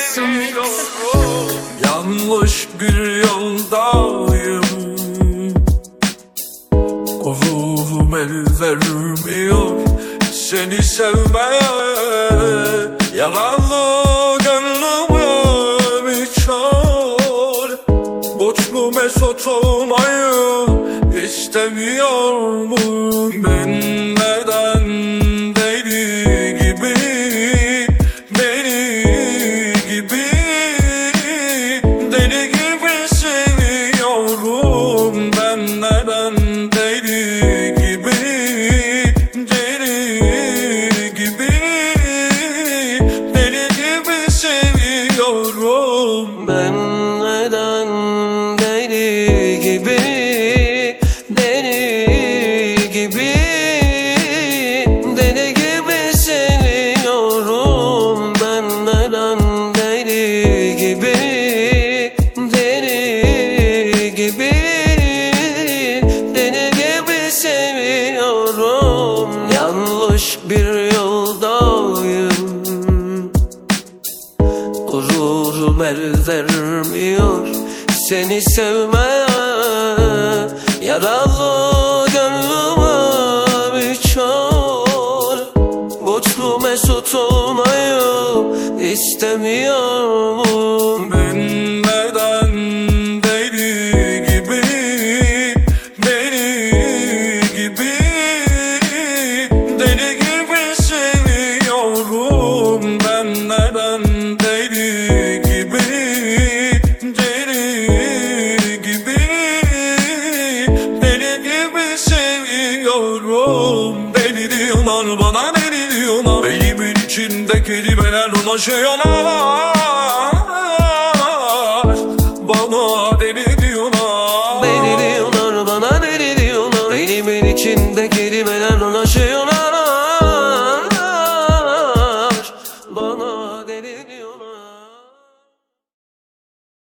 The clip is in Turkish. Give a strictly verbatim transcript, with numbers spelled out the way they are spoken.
seviyorum. Yanlış bir yoldayım, ruhum el vermiyor seni sevmeye. Yaralı gönlümü içer, borçlu mesut olmayı istemiyorum. Ben neden deli gibi, deli gibi, deli gibi seviyorum. Ben neden deli gibi, deli gibi, deli gibi seviyorum. Ben neden deli gibi, deli gibi, deli gibi seviyorum. Ben neden deli gibi, deli gibi, deli gibi seviyorum. Yanlış bir yoldayım, gururum el vermiyor seni sevmeye. Yaralı gönlüme içer, borçlu mesut olmayı istemiyorum. Ben neden deli gibi, deli gibi, deli gibi seviyorum. Ben neden deli gibi, deli gibi, deli gibi seviyorum. Deli diyorlar bana, deli diyorlar. Beynimin içinde kelimeler dolaşıyorlar bana.